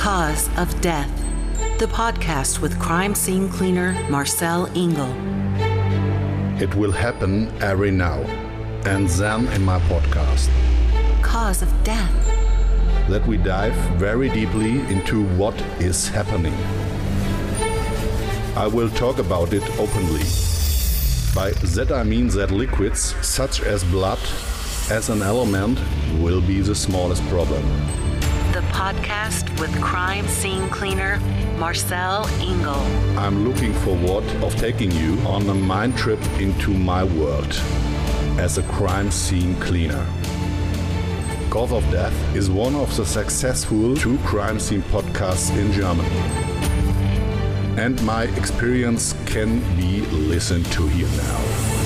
Cause of Death, the podcast with crime scene cleaner Marcel Engel. It will happen every now and then in my podcast. Cause of Death. That we dive very deeply into what is happening. I will talk about it openly. By that I mean that liquids, such as blood, as an element, will be the smallest problem. The podcast with crime scene cleaner Marcel Engel. I'm looking forward of taking you on a mind trip into my world as a crime scene cleaner. Cause of Death is one of the successful true crime scene podcasts in Germany. And my experience can be listened to here now.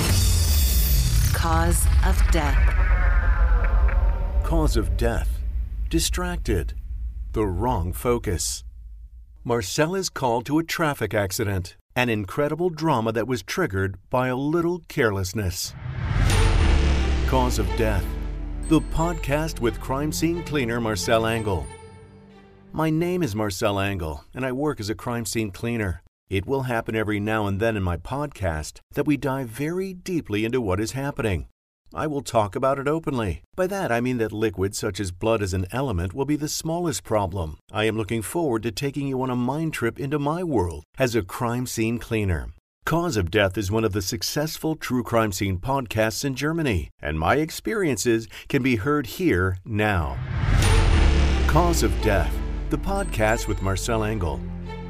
Cause of Death. Cause of Death. Distracted. The wrong focus. Marcel is called to a traffic accident, an incredible drama that was triggered by a little carelessness. Cause of Death. The podcast with crime scene cleaner Marcel Engel. My name is Marcel Engel, and I work as a crime scene cleaner. It will happen every now and then in my podcast that we dive very deeply into what is happening. I will talk about it openly. By that, I mean that liquids such as blood as an element will be the smallest problem. I am looking forward to taking you on a mind trip into my world as a crime scene cleaner. Cause of Death is one of the successful true crime scene podcasts in Germany, and my experiences can be heard here now. Cause of Death, the podcast with Marcel Engel.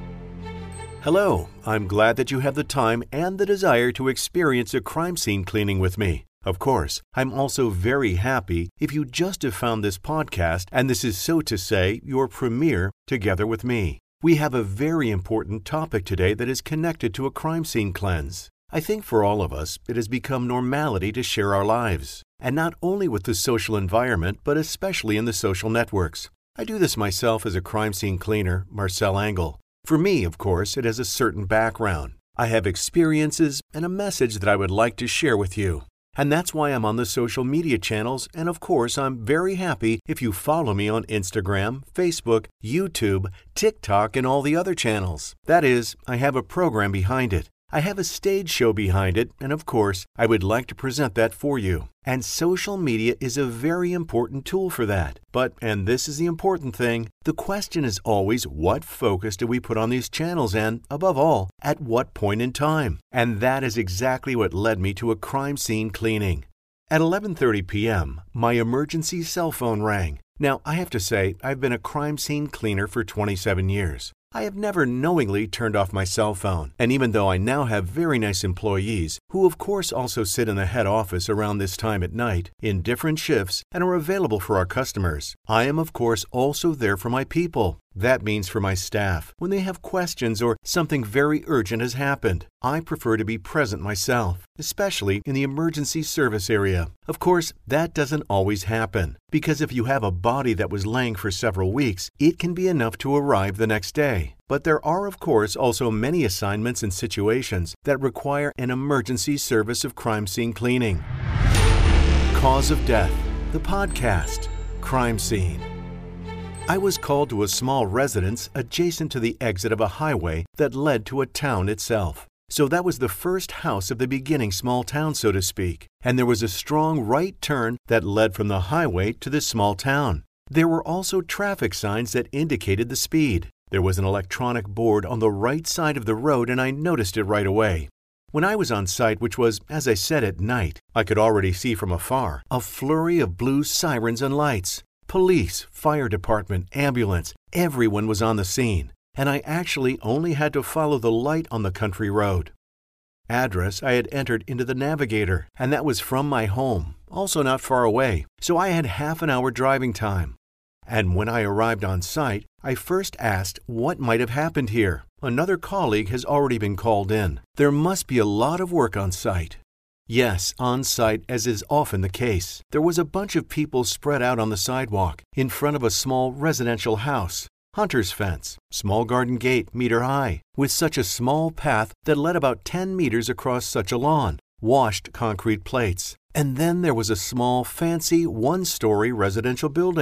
Hello, I'm glad that you have the time and the desire to experience a crime scene cleaning with me. Of course, I'm also very happy if you just have found this podcast and this is, so to say, your premiere together with me. We have a very important topic today that is connected to a crime scene cleanse. I think for all of us, it has become normality to share our lives, and not only with the social environment, but especially in the social networks. I do this myself as a crime scene cleaner, Marcel Engel. For me, of course, it has a certain background. I have experiences and a message that I would like to share with you. And that's why I'm on the social media channels, and of course, I'm very happy if you follow me on Instagram, Facebook, YouTube, TikTok, and all the other channels. That is, I have a program behind it. I have a stage show behind it, and of course, I would like to present that for you. And social media is a very important tool for that. But, and this is the important thing, the question is always what focus do we put on these channels and, above all, at what point in time? And that is exactly what led me to a crime scene cleaning. At 11:30 p.m., my emergency cell phone rang. Now, I have to say, I've been a crime scene cleaner for 27 years. I have never knowingly turned off my cell phone, and even though I now have very nice employees, who of course also sit in the head office around this time at night, in different shifts, and are available for our customers, I am of course also there for my people. That means for my staff, when they have questions or something very urgent has happened. I prefer to be present myself, especially in the emergency service area. Of course, that doesn't always happen, because if you have a body that was laying for several weeks, it can be enough to arrive the next day. But there are, of course, also many assignments and situations that require an emergency service of crime scene cleaning. Cause of Death, the podcast, crime scene. I was called to a small residence adjacent to the exit of a highway that led to a town itself. So that was the first house of the beginning small town, so to speak. And there was a strong right turn that led from the highway to the small town. There were also traffic signs that indicated the speed. There was an electronic board on the right side of the road, and I noticed it right away. When I was on site, which was, as I said, at night, I could already see from afar a flurry of blue sirens and lights. Police, fire department, ambulance, everyone was on the scene, and I actually only had to follow the light on the country road. Address I had entered into the navigator, and that was from my home, also not far away, so I had half an hour driving time. And when I arrived on site, I first asked what might have happened here. Another colleague has already been called in. There must be a lot of work on site. Yes, on site, as is often the case, there was a bunch of people spread out on the sidewalk in front of a small residential house. Hunter's fence, small garden gate, meter high, with such a small path that led about 10 meters across such a lawn, washed concrete plates. And then there was a small, fancy, one-story residential building,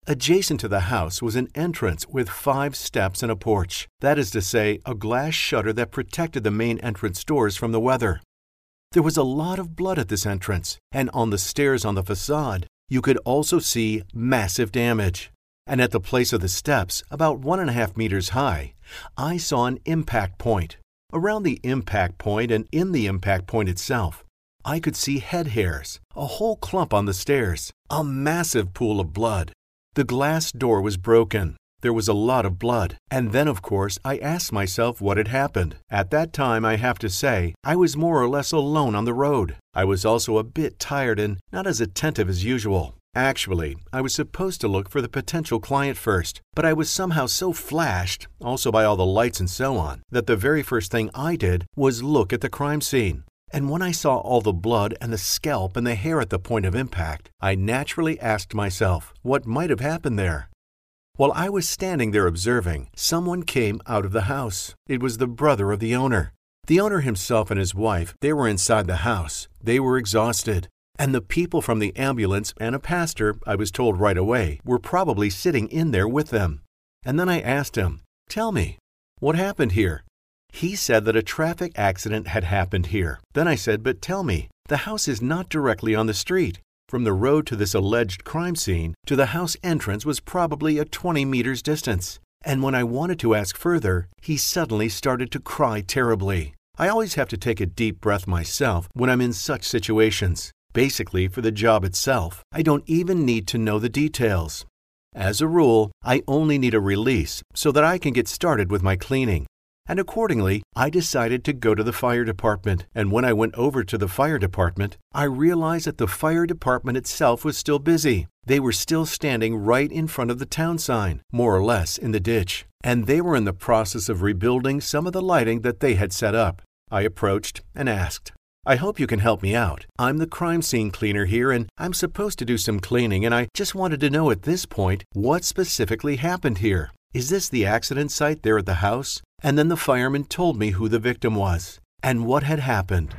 Adjacent to the house was an entrance with 5 steps and a porch. That is to say, a glass shutter that protected the main entrance doors from the weather. There was a lot of blood at this entrance, and on the stairs on the facade, you could also see massive damage. And at the place of the steps, about 1.5 meters high, I saw an impact point. Around the impact point and in the impact point itself, I could see head hairs, a whole clump on the stairs, a massive pool of blood. The glass door was broken. There was a lot of blood. And then, of course, I asked myself what had happened. At that time, I have to say, I was more or less alone on the road. I was also a bit tired and not as attentive as usual. Actually, I was supposed to look for the potential client first, but I was somehow so flashed, also by all the lights and so on, that the very first thing I did was look at the crime scene. And when I saw all the blood and the scalp and the hair at the point of impact, I naturally asked myself what might have happened there. While I was standing there observing, someone came out of the house. It was the brother of the owner. The owner himself and his wife, they were inside the house. They were exhausted. And the people from the ambulance and a pastor, I was told right away, were probably sitting in there with them. And then I asked him, "Tell me, what happened here?" He said that a traffic accident had happened here. Then I said, "But tell me, the house is not directly on the street. From the road to this alleged crime scene to the house entrance was probably a 20 meters distance." And when I wanted to ask further, he suddenly started to cry terribly. I always have to take a deep breath myself when I'm in such situations. Basically, for the job itself, I don't even need to know the details. As a rule, I only need a release so that I can get started with my cleaning. And accordingly, I decided to go to the fire department. And when I went over to the fire department, I realized that the fire department itself was still busy. They were still standing right in front of the town sign, more or less in the ditch. And they were in the process of rebuilding some of the lighting that they had set up. I approached and asked, "I hope you can help me out. I'm the crime scene cleaner here, and I'm supposed to do some cleaning, and I just wanted to know at this point what specifically happened here. Is this the accident site there at the house?" And then the fireman told me who the victim was and what had happened.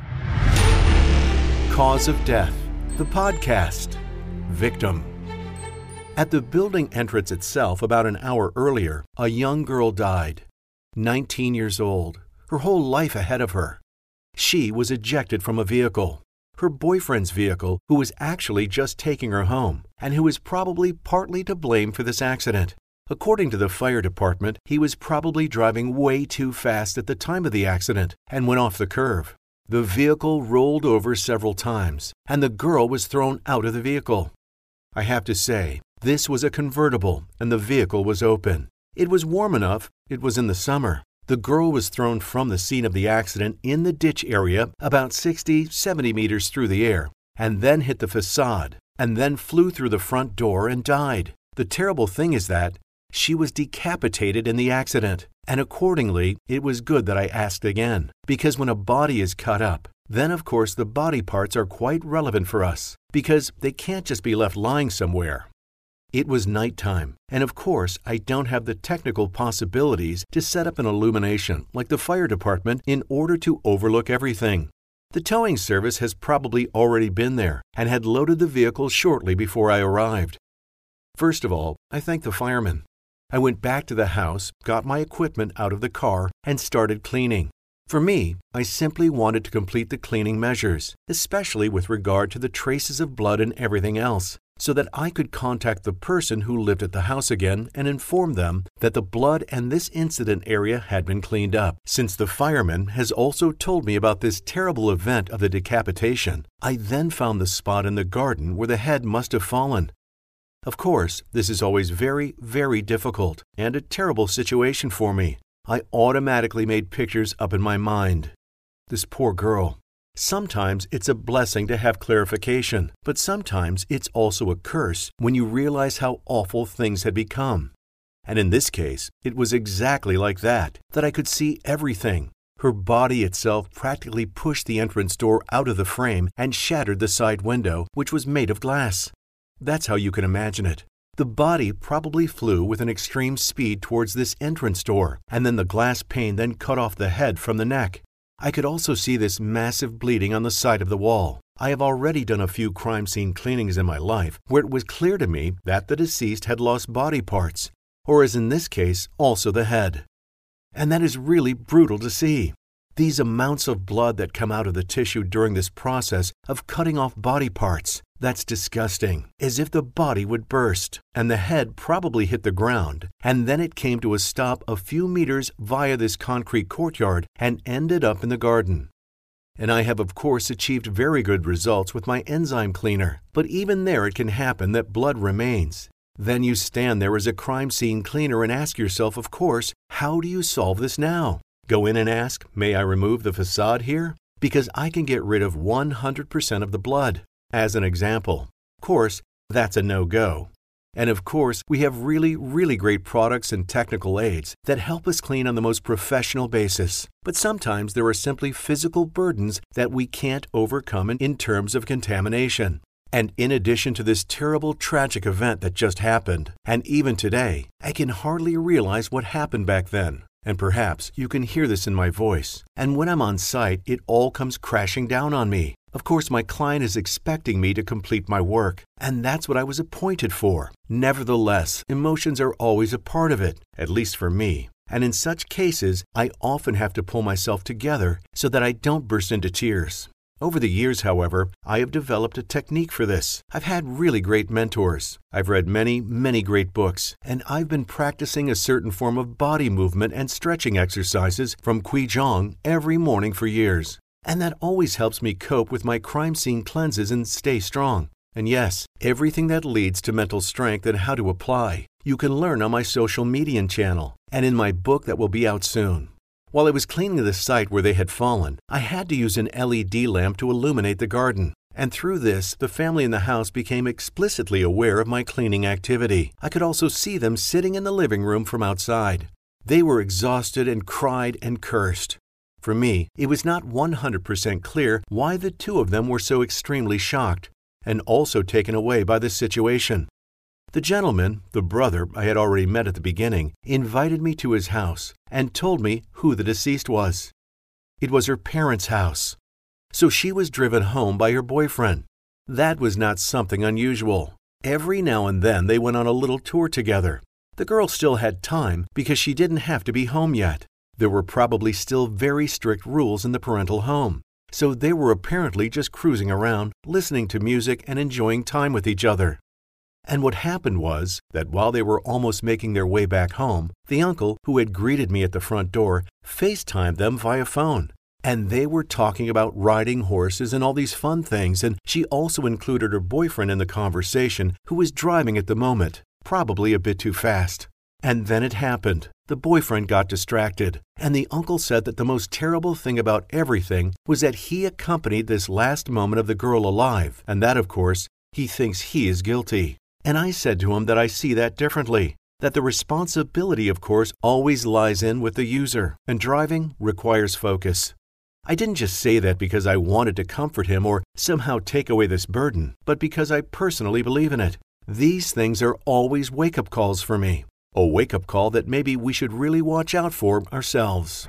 Cause of Death, the podcast. Victim. At the building entrance itself about an hour earlier, a young girl died. 19 years old, her whole life ahead of her. She was ejected from a vehicle, her boyfriend's vehicle, who was actually just taking her home and who was probably partly to blame for this accident. According to the fire department, he was probably driving way too fast at the time of the accident and went off the curve. The vehicle rolled over several times, and the girl was thrown out of the vehicle. I have to say, this was a convertible, and the vehicle was open. It was warm enough. It was in the summer. The girl was thrown from the scene of the accident in the ditch area about 60-70 meters through the air, and then hit the facade, and then flew through the front door and died. The terrible thing is that she was decapitated in the accident, and accordingly, it was good that I asked again, because when a body is cut up, then of course the body parts are quite relevant for us, because they can't just be left lying somewhere. It was nighttime, and of course I don't have the technical possibilities to set up an illumination like the fire department in order to overlook everything. The towing service has probably already been there and had loaded the vehicle shortly before I arrived. First of all, I thanked the fireman. I went back to the house, got my equipment out of the car, and started cleaning. For me, I simply wanted to complete the cleaning measures, especially with regard to the traces of blood and everything else, so that I could contact the person who lived at the house again and inform them that the blood and this incident area had been cleaned up. Since the fireman has also told me about this terrible event of the decapitation, I then found the spot in the garden where the head must have fallen. Of course, this is always very, very difficult and a terrible situation for me. I automatically made pictures up in my mind. This poor girl. Sometimes it's a blessing to have clarification, but sometimes it's also a curse when you realize how awful things had become. And in this case, it was exactly like that I could see everything. Her body itself practically pushed the entrance door out of the frame and shattered the side window, which was made of glass. That's how you can imagine it. The body probably flew with an extreme speed towards this entrance door, and then the glass pane then cut off the head from the neck. I could also see this massive bleeding on the side of the wall. I have already done a few crime scene cleanings in my life where it was clear to me that the deceased had lost body parts, or as in this case, also the head. And that is really brutal to see. These amounts of blood that come out of the tissue during this process of cutting off body parts, that's disgusting, as if the body would burst, and the head probably hit the ground, and then it came to a stop a few meters via this concrete courtyard and ended up in the garden. And I have of course achieved very good results with my enzyme cleaner, but even there it can happen that blood remains. Then you stand there as a crime scene cleaner and ask yourself, of course, how do you solve this now? Go in and ask, may I remove the facade here? Because I can get rid of 100% of the blood. As an example. Of course, that's a no-go. And of course, we have really great products and technical aids that help us clean on the most professional basis. But sometimes there are simply physical burdens that we can't overcome in terms of contamination. And in addition to this terrible, tragic event that just happened, and even today, I can hardly realize what happened back then. And perhaps you can hear this in my voice. And when I'm on site, it all comes crashing down on me. Of course, my client is expecting me to complete my work, and that's what I was appointed for. Nevertheless, emotions are always a part of it, at least for me. And in such cases, I often have to pull myself together so that I don't burst into tears. Over the years, however, I have developed a technique for this. I've had really great mentors. I've read many great books, and I've been practicing a certain form of body movement and stretching exercises from Qigong every morning for years. And that always helps me cope with my crime scene cleanses and stay strong. And yes, everything that leads to mental strength and how to apply, you can learn on my social media channel and in my book that will be out soon. While I was cleaning the site where they had fallen, I had to use an LED lamp to illuminate the garden. And through this, the family in the house became explicitly aware of my cleaning activity. I could also see them sitting in the living room from outside. They were exhausted and cried and cursed. For me, it was not 100% clear why the two of them were so extremely shocked and also taken away by the situation. The gentleman, the brother I had already met at the beginning, invited me to his house and told me who the deceased was. It was her parents' house. So she was driven home by her boyfriend. That was not something unusual. Every now and then they went on a little tour together. The girl still had time because she didn't have to be home yet. There were probably still very strict rules in the parental home. So they were apparently just cruising around, listening to music and enjoying time with each other. And what happened was that while they were almost making their way back home, the uncle who had greeted me at the front door FaceTimed them via phone. And they were talking about riding horses and all these fun things, and she also included her boyfriend in the conversation who was driving at the moment, probably a bit too fast. And then it happened. The boyfriend got distracted, and the uncle said that the most terrible thing about everything was that he accompanied this last moment of the girl alive, and that, of course, he thinks he is guilty. And I said to him that I see that differently, that the responsibility, of course, always lies in with the user, and driving requires focus. I didn't just say that because I wanted to comfort him or somehow take away this burden, but because I personally believe in it. These things are always wake-up calls for me. A wake-up call that maybe we should really watch out for ourselves.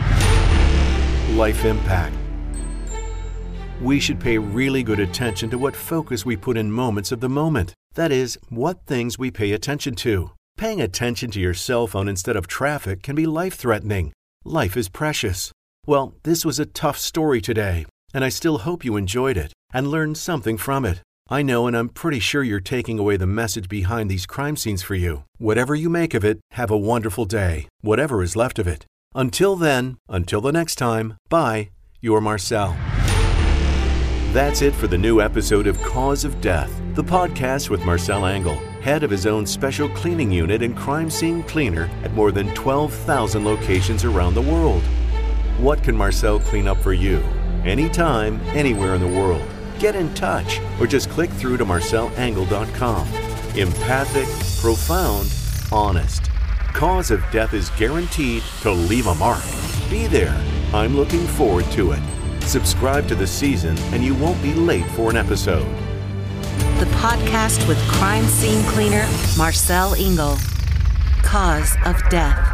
Life impact. We should pay really good attention to what focus we put in moments of the moment. That is, what things we pay attention to. Paying attention to your cell phone instead of traffic can be life-threatening. Life is precious. Well, this was a tough story today, and I still hope you enjoyed it and learned something from it. I know, and I'm pretty sure you're taking away the message behind these crime scenes for you. Whatever you make of it, have a wonderful day, whatever is left of it. Until then, until the next time, bye, your Marcel. That's it for the new episode of Cause of Death, the podcast with Marcel Angle, head of his own special cleaning unit and crime scene cleaner at more than 12,000 locations around the world. What can Marcel clean up for you? Anytime, anywhere in the world. Get in touch or just click through to marcelangle.com. Empathic, profound, honest. Cause of Death is guaranteed to leave a mark. Be there. I'm looking forward to it. Subscribe to the season and you won't be late for an episode. The podcast with crime scene cleaner Marcel Angle. Cause of Death.